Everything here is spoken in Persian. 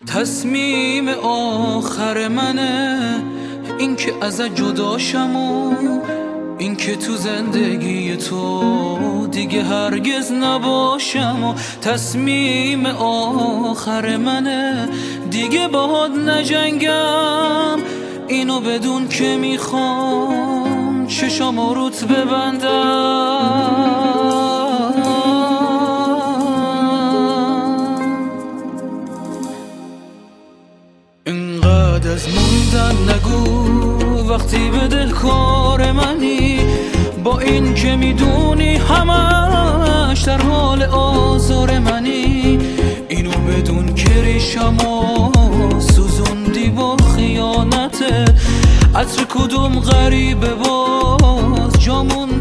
تصمیم آخر منه این که ازت جداشم و این که تو زندگی تو دیگه هرگز نباشم و تصمیم آخر منه دیگه باهات نجنگم، اینو بدون که میخوام چشامو روت ببندم. اینقدر از موندن نگو وقتی به دل کار منی، با این که میدونی همش در حال آزار منی، اینو بدون که ریشمو سوزوندی با خیانته. عطر کدوم غریبه باز جامون